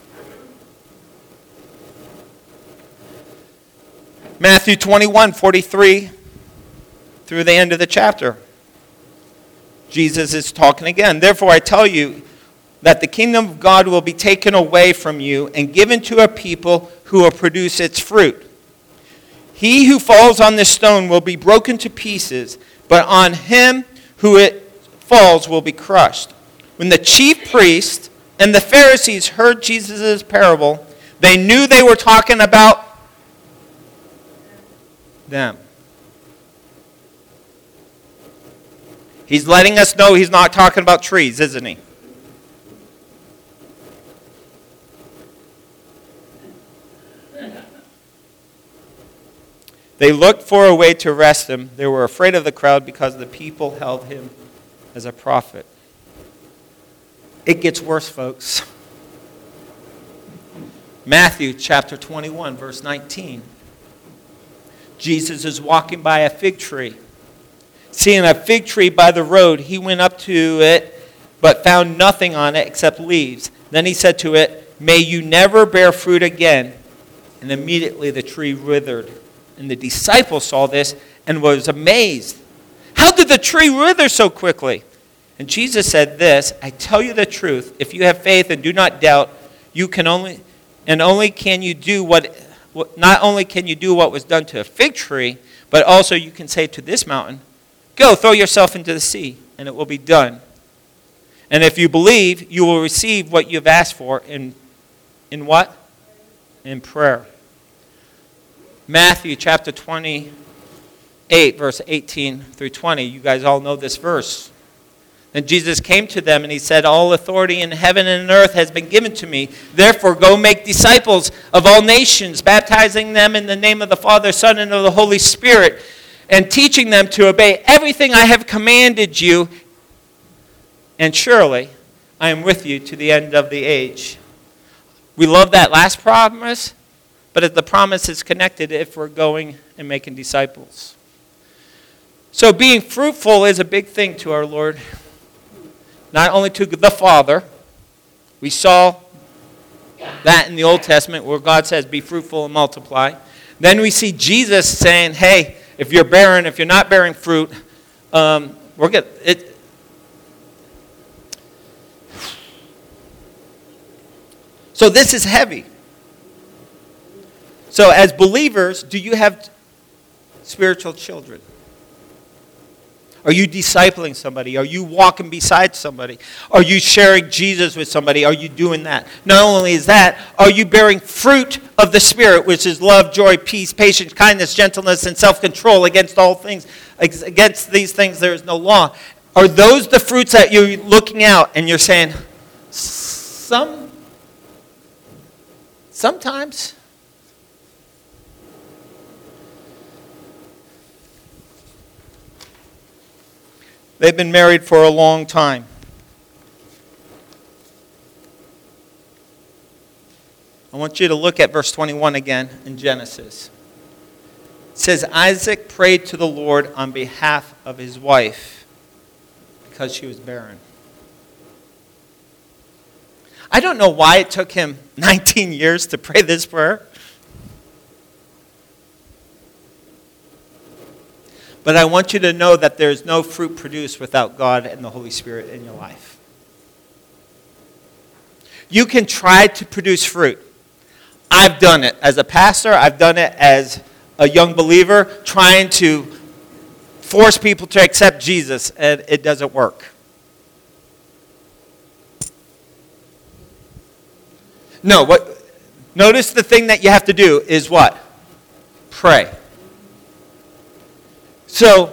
Matthew 21:43 through the end of the chapter. Jesus is talking again. Therefore, I tell you that the kingdom of God will be taken away from you and given to a people who will produce its fruit. He who falls on this stone will be broken to pieces, but on him who it falls will be crushed. When the chief priests and the Pharisees heard Jesus' parable, they knew they were talking about them. He's letting us know he's not talking about trees, isn't he? They looked for a way to arrest him. They were afraid of the crowd because the people held him as a prophet. It gets worse, folks. Matthew chapter 21, verse 19. Jesus is walking by a fig tree. Seeing a fig tree by the road, he went up to it, but found nothing on it except leaves. Then he said to it, "May you never bear fruit again." And immediately the tree withered. And the disciples saw this and was amazed. How did the tree wither so quickly? And Jesus said this, "I tell you the truth, if you have faith and do not doubt, not only can you do what was done to a fig tree, but also you can say to this mountain, 'Go, throw yourself into the sea,' and it will be done. And if you believe, you will receive what you have asked for in what? In prayer." Matthew chapter 28, verse 18 through 20. You guys all know this verse. And Jesus came to them and he said, "All authority in heaven and earth has been given to me. Therefore, go make disciples of all nations, baptizing them in the name of the Father, Son, and of the Holy Spirit, and teaching them to obey everything I have commanded you. And surely, I am with you to the end of the age." We love that last promise, but the promise is connected if we're going and making disciples. So being fruitful is a big thing to our Lord. Not only to the Father. We saw that in the Old Testament where God says, "Be fruitful and multiply." Then we see Jesus saying, "Hey, if you're barren, if you're not bearing fruit, we're good." So this is heavy. So as believers, do you have spiritual children? Are you discipling somebody? Are you walking beside somebody? Are you sharing Jesus with somebody? Are you doing that? Not only is that, are you bearing fruit of the Spirit, which is love, joy, peace, patience, kindness, gentleness, and self-control? Against all things, against these things there is no law. Are those the fruits that you're looking out and you're saying, sometimes? They've been married for a long time. I want you to look at verse 21 again in Genesis. It says, Isaac prayed to the Lord on behalf of his wife because she was barren. I don't know why it took him 19 years to pray this prayer. But I want you to know that there is no fruit produced without God and the Holy Spirit in your life. You can try to produce fruit. I've done it as a pastor. I've done it as a young believer, trying to force people to accept Jesus, and it doesn't work. No, notice the thing that you have to do is what? Pray. So,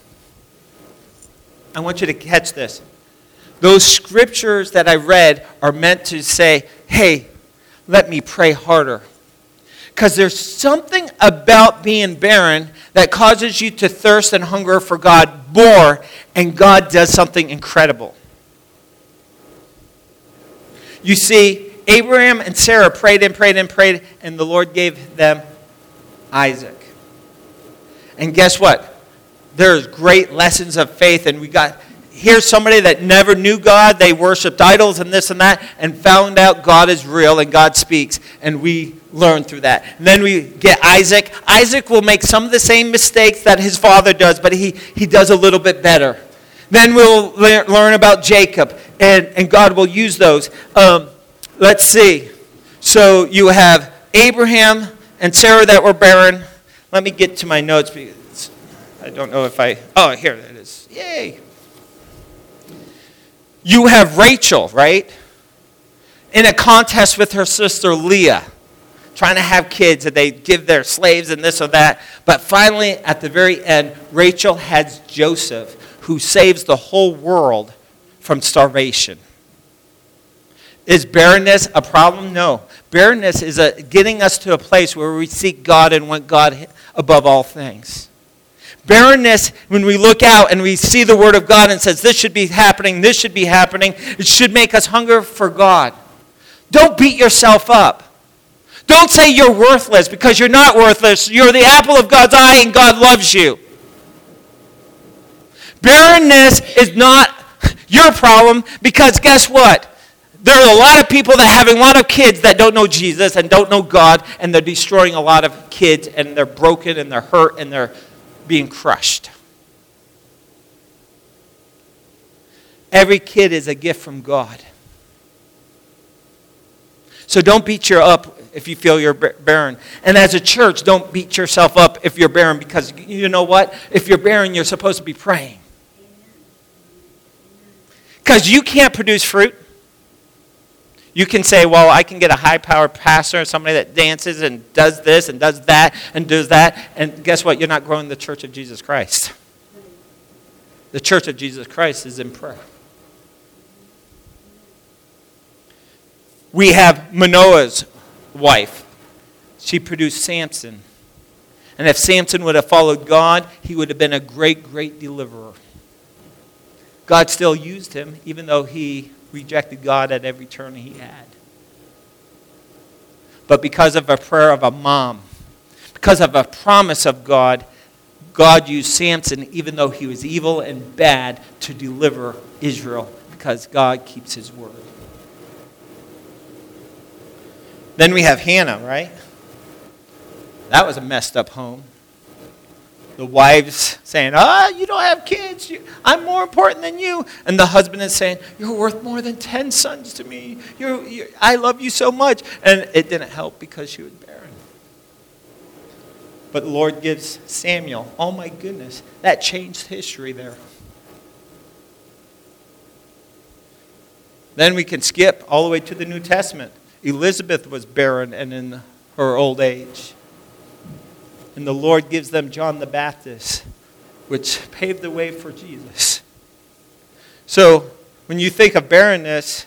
I want you to catch this. Those scriptures that I read are meant to say, hey, let me pray harder. Because there's something about being barren that causes you to thirst and hunger for God more, and God does something incredible. You see, Abraham and Sarah prayed and prayed and prayed, and the Lord gave them Isaac. And guess what? There's great lessons of faith, and here's somebody that never knew God. They worshiped idols and this and that, and found out God is real and God speaks, and we learn through that. And then we get Isaac. Isaac will make some of the same mistakes that his father does, but he does a little bit better. Then we'll learn about Jacob, and God will use those. Let's see. So you have Abraham and Sarah that were barren. Let me get to my notes, because I don't know if here it is. Yay. You have Rachel, right? In a contest with her sister Leah, trying to have kids, and they give their slaves and this or that. But finally, at the very end, Rachel has Joseph, who saves the whole world from starvation. Is barrenness a problem? No. Barrenness is getting us to a place where we seek God and want God above all things. Barrenness, when we look out and we see the Word of God and says, this should be happening, it should make us hunger for God. Don't beat yourself up. Don't say you're worthless, because you're not worthless. You're the apple of God's eye, and God loves you. Barrenness is not your problem, because guess what? There are a lot of people that have a lot of kids that don't know Jesus and don't know God, and they're destroying a lot of kids, and they're broken, and they're hurt, and they're being crushed. Every kid is a gift from God. So don't beat you up if you feel you're barren. And as a church, don't beat yourself up if you're barren, because you know what? If you're barren, you're supposed to be praying. Because you can't produce fruit. You can say, well, I can get a high-powered pastor, somebody that dances and does this and does that and does that. And guess what? You're not growing the church of Jesus Christ. The church of Jesus Christ is in prayer. We have Manoah's wife. She produced Samson. And if Samson would have followed God, he would have been a great, great deliverer. God still used him, even though he rejected God at every turn he had. But because of a prayer of a mom, because of a promise of God, God used Samson, even though he was evil and bad, to deliver Israel, because God keeps his word. Then we have Hannah, right? That was a messed up home. The wives saying, you don't have kids. I'm more important than you. And the husband is saying, you're worth more than 10 sons to me. I love you so much. And it didn't help because she was barren. But the Lord gives Samuel. Oh my goodness. That changed history there. Then we can skip all the way to the New Testament. Elizabeth was barren and in her old age. And the Lord gives them John the Baptist, which paved the way for Jesus. So when you think of barrenness,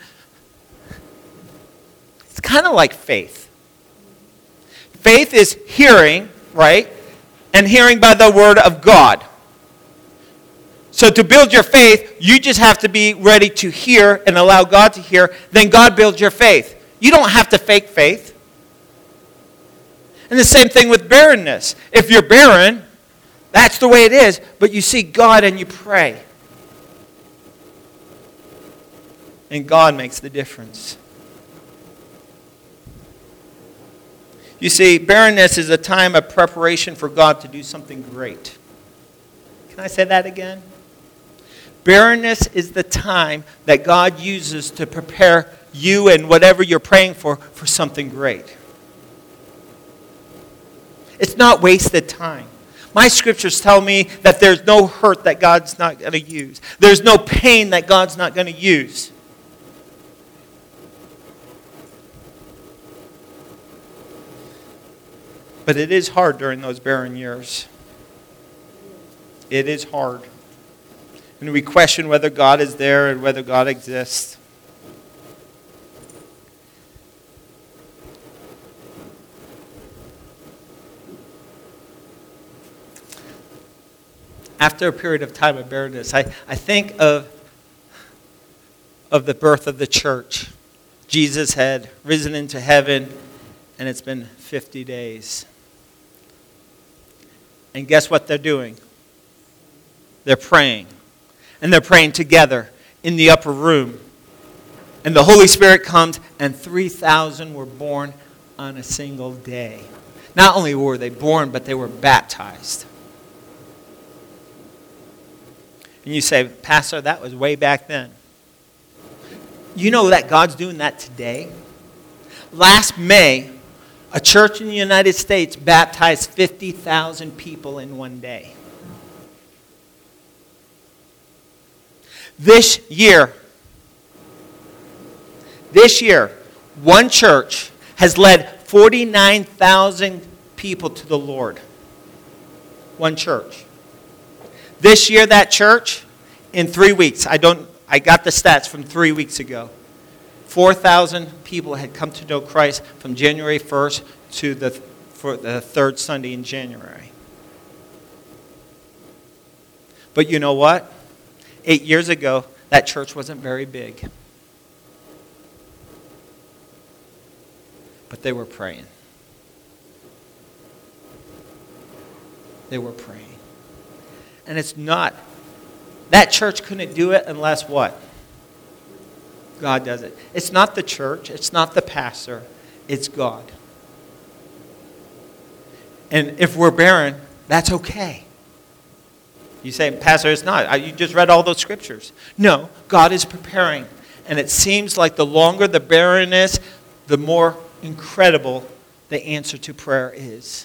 it's kind of like faith. Faith is hearing, right? And hearing by the word of God. So to build your faith, you just have to be ready to hear and allow God to hear. Then God builds your faith. You don't have to fake faith. And the same thing with barrenness. If you're barren, that's the way it is. But you see God and you pray. And God makes the difference. You see, barrenness is a time of preparation for God to do something great. Can I say that again? Barrenness is the time that God uses to prepare you and whatever you're praying for something great. It's not wasted time. My scriptures tell me that there's no hurt that God's not going to use. There's no pain that God's not going to use. But it is hard during those barren years. It is hard. And we question whether God is there and whether God exists. after a period of time of barrenness, I think of the birth of the church. Jesus had risen into heaven, and it's been 50 days. And guess what they're doing? They're praying. And they're praying together in the upper room. And the Holy Spirit comes, and 3,000 were born on a single day. Not only were they born, but they were baptized. And you say, Pastor, that was way back then. You know that God's doing that today? Last May, a church in the United States baptized 50,000 people in one day. This year, one church has led 49,000 people to the Lord. One church. This year, that church, in 3 weeks, I got the stats from 3 weeks ago. 4,000 people had come to know Christ from January 1st for the third Sunday in January. But you know what? 8 years ago, that church wasn't very big. But they were praying. They were praying. And it's not. That church couldn't do it unless what? God does it. It's not the church. It's not the pastor. It's God. And if we're barren, that's okay. You say, Pastor, it's not. You just read all those scriptures. No, God is preparing. And it seems like the longer the barrenness, the more incredible the answer to prayer is.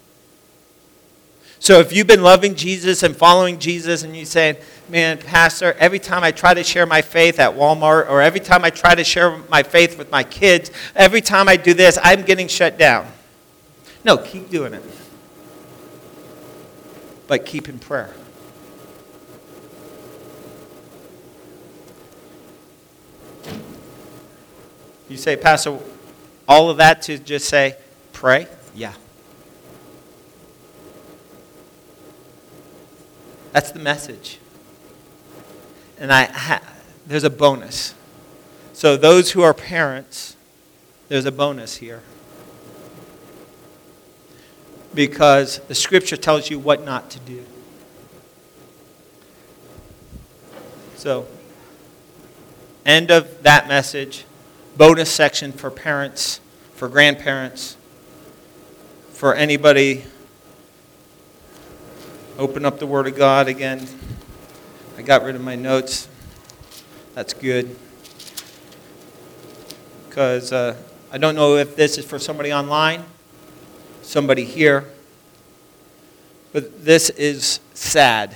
So if you've been loving Jesus and following Jesus and you say, man, Pastor, every time I try to share my faith at Walmart or every time I try to share my faith with my kids, every time I do this, I'm getting shut down. No, keep doing it. But keep in prayer. You say, Pastor, all of that to just say, pray? Yeah. That's the message. And there's a bonus. So those who are parents, there's a bonus here. Because the scripture tells you what not to do. So, end of that message. Bonus section for parents, for grandparents, for anybody. Open up the Word of God again. I got rid of my notes. That's good. Because I don't know if this is for somebody online, somebody here, but this is sad.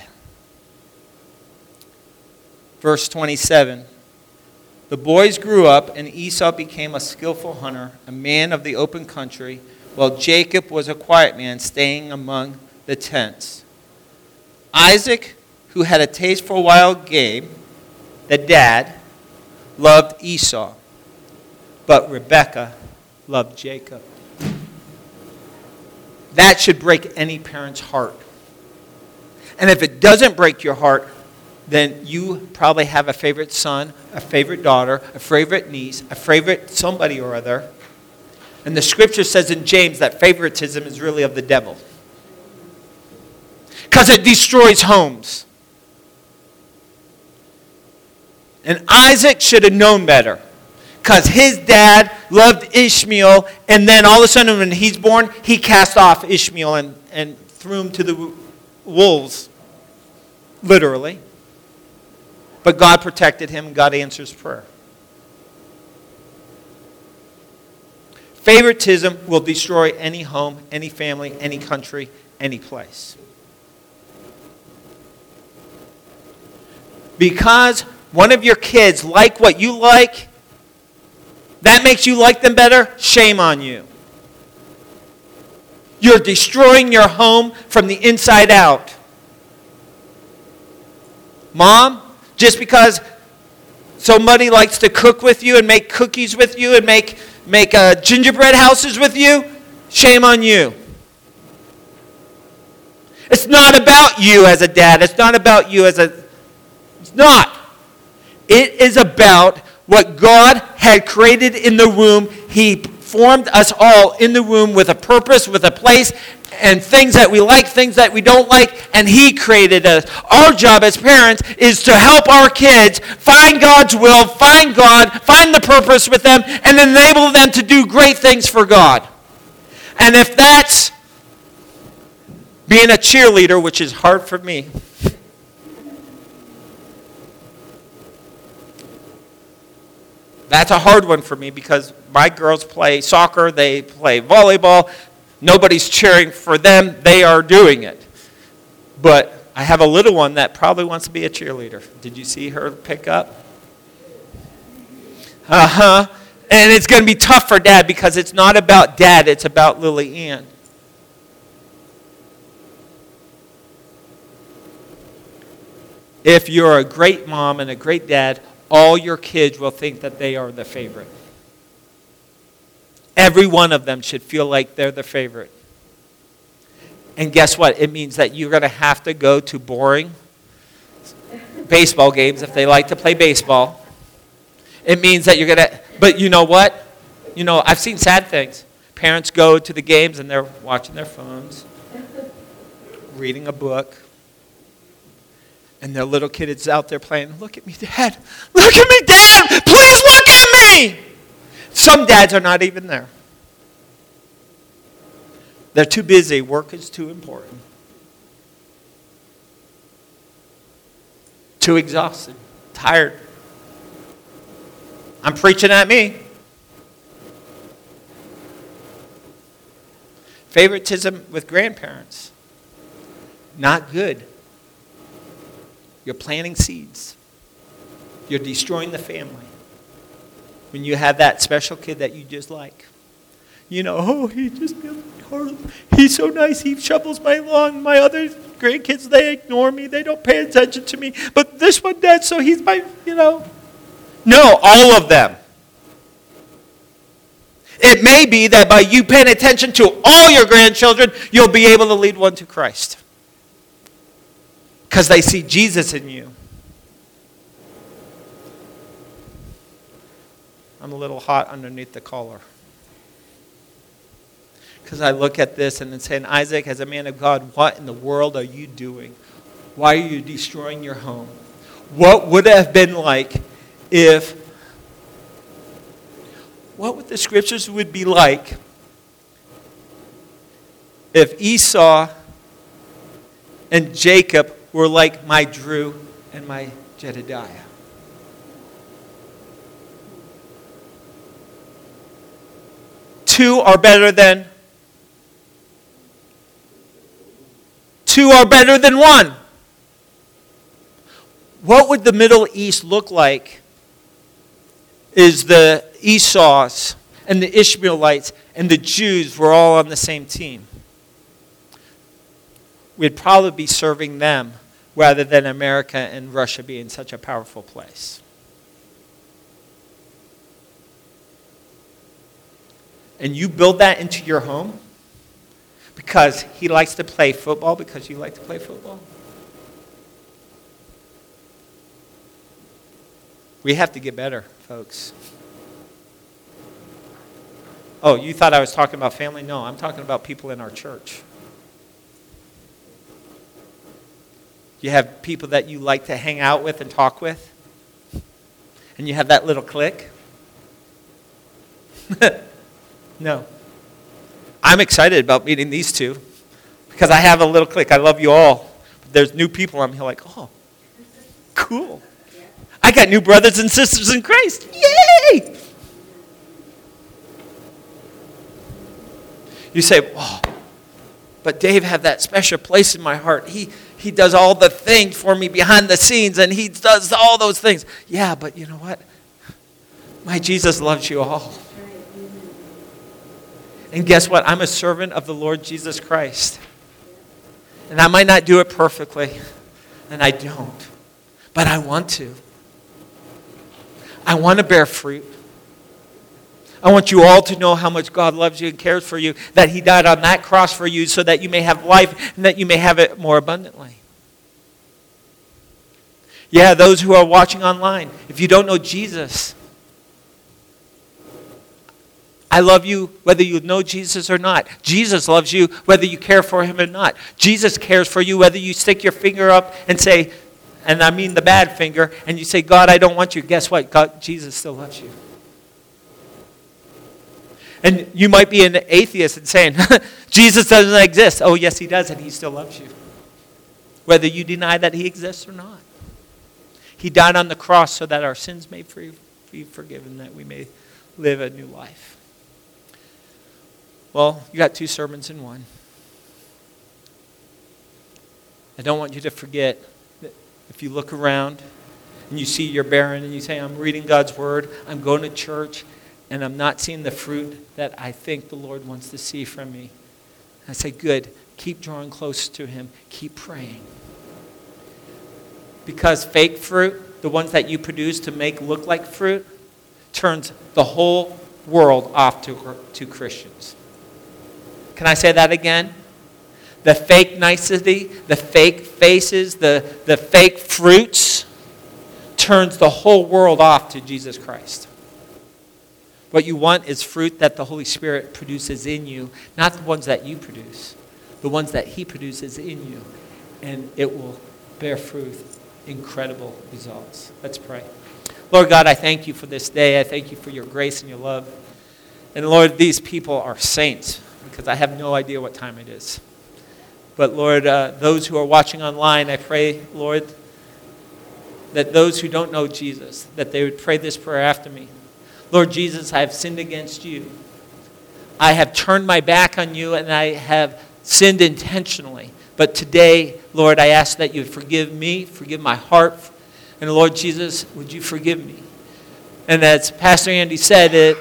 Verse 27. The boys grew up, and Esau became a skillful hunter, a man of the open country, while Jacob was a quiet man staying among the tents. Isaac, who had a taste for wild game, the dad, loved Esau, but Rebekah loved Jacob. That should break any parent's heart. And if it doesn't break your heart, then you probably have a favorite son, a favorite daughter, a favorite niece, a favorite somebody or other. And the scripture says in James that favoritism is really of the devil. Because it destroys homes. And Isaac should have known better. Because his dad loved Ishmael, and then all of a sudden when he's born, he cast off Ishmael and threw him to the wolves. Literally. But God protected him, and God answers prayer. Favoritism will destroy any home, any family, any country, any place. Because one of your kids like what you like, that makes you like them better, shame on you. You're destroying your home from the inside out. Mom, just because somebody likes to cook with you and make cookies with you and make gingerbread houses with you, shame on you. It's not about you as a dad. It's not about you as a... It's not. It is about what God had created in the womb. He formed us all in the womb with a purpose, with a place, and things that we like, things that we don't like, and He created us. Our job as parents is to help our kids find God's will, find God, find the purpose with them, and enable them to do great things for God. And if that's being a cheerleader, which is hard for me, that's a hard one for me because my girls play soccer, they play volleyball. Nobody's cheering for them. They are doing it. But I have a little one that probably wants to be a cheerleader. Did you see her pick up? Uh-huh. And it's going to be tough for Dad because it's not about Dad. It's about Lily Ann. If you're a great mom and a great dad, all your kids will think that they are the favorite. Every one of them should feel like they're the favorite. And guess what? It means that you're going to have to go to boring baseball games if they like to play baseball. It means that you're going to... But you know what? You know, I've seen sad things. Parents go to the games and they're watching their phones, reading a book, and their little kid is out there playing, "Look at me, Dad. Look at me, Dad. Please look at me." Some dads are not even there. They're too busy. Work is too important. Too exhausted. Tired. I'm preaching at me. Favoritism with grandparents. Not good. You're planting seeds. You're destroying the family. When you have that special kid that you just like. You know, "Oh, he's so nice. He shovels my lawn. My other grandkids, they ignore me. They don't pay attention to me. But this one does, so he's my, No, all of them. It may be that by you paying attention to all your grandchildren, you'll be able to lead one to Christ. Because they see Jesus in you. I'm a little hot underneath the collar. Because I look at this and I'm saying, Isaac, as a man of God, what in the world are you doing? Why are you destroying your home? What would it have been like what would the scriptures would be like if Esau and Jacob were like my Drew and my Jedediah? Two are better than one. What would the Middle East look like is the Esau's and the Ishmaelites and the Jews were all on the same team? We'd probably be serving them rather than America and Russia being such a powerful place. And you build that into your home because he likes to play football because you like to play football. We have to get better, folks. Oh, you thought I was talking about family? No, I'm talking about people in our church. You have people that you like to hang out with and talk with, and you have that little clique. No. I'm excited about meeting these two because I have a little clique. I love you all. But there's new people. I'm here like, oh, cool. I got new brothers and sisters in Christ. Yay! You say, oh, but Dave had that special place in my heart. He does all the things for me behind the scenes, and he does all those things. Yeah, but you know what? My Jesus loves you all. And guess what? I'm a servant of the Lord Jesus Christ. And I might not do it perfectly, and I don't. But I want to. I want to bear fruit. I want you all to know how much God loves you and cares for you, that he died on that cross for you so that you may have life and that you may have it more abundantly. Yeah, those who are watching online, if you don't know Jesus, I love you whether you know Jesus or not. Jesus loves you whether you care for him or not. Jesus cares for you whether you stick your finger up and say, and I mean the bad finger, and you say, God, I don't want you. Guess what? God, Jesus still loves you. And you might be an atheist and saying, Jesus doesn't exist. Oh, yes, he does, and he still loves you. Whether you deny that he exists or not. He died on the cross so that our sins may be forgiven, that we may live a new life. Well, you got 2 sermons in one. I don't want you to forget that if you look around and you see you're barren and you say, I'm reading God's word, I'm going to church, and I'm not seeing the fruit that I think the Lord wants to see from me. I say, good. Keep drawing close to him. Keep praying. Because fake fruit, the ones that you produce to make look like fruit, turns the whole world off to Christians. Can I say that again? The fake nicety, the fake faces, the fake fruits turns the whole world off to Jesus Christ. What you want is fruit that the Holy Spirit produces in you, not the ones that you produce, the ones that he produces in you. And it will bear fruit, incredible results. Let's pray. Lord God, I thank you for this day. I thank you for your grace and your love. And Lord, these people are saints because I have no idea what time it is. But Lord, those who are watching online, I pray, Lord, that those who don't know Jesus, that they would pray this prayer after me. Lord Jesus, I have sinned against you. I have turned my back on you and I have sinned intentionally. But today, Lord, I ask that you would forgive me, forgive my heart. And Lord Jesus, would you forgive me? And as Pastor Andy said,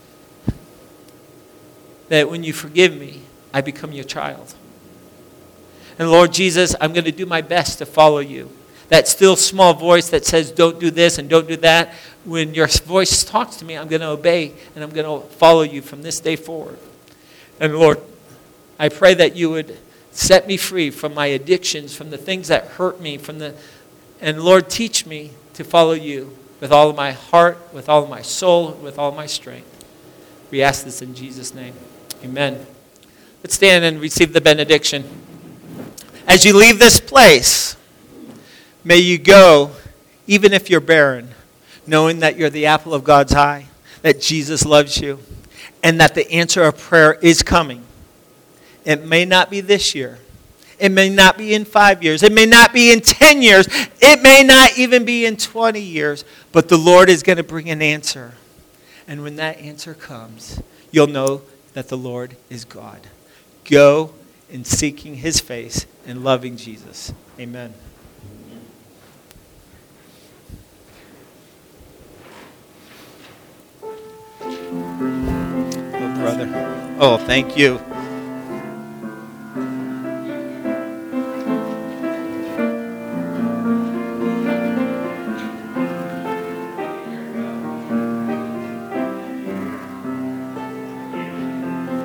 that when you forgive me, I become your child. And Lord Jesus, I'm going to do my best to follow you. That still small voice that says don't do this and don't do that, when your voice talks to me, I'm going to obey and I'm going to follow you from this day forward. And Lord, I pray that you would set me free from my addictions, from the things that hurt me, and Lord, teach me to follow you with all of my heart, with all of my soul, with all of my strength. We ask this in Jesus' name. Amen. Let's stand and receive the benediction. As you leave this place, may you go, even if you're barren, knowing that you're the apple of God's eye, that Jesus loves you, and that the answer of prayer is coming. It may not be this year. It may not be in 5 years. It may not be in 10 years. It may not even be in 20 years. But the Lord is going to bring an answer. And when that answer comes, you'll know that the Lord is God. Go in seeking his face and loving Jesus. Amen. Oh, brother. Oh, thank you.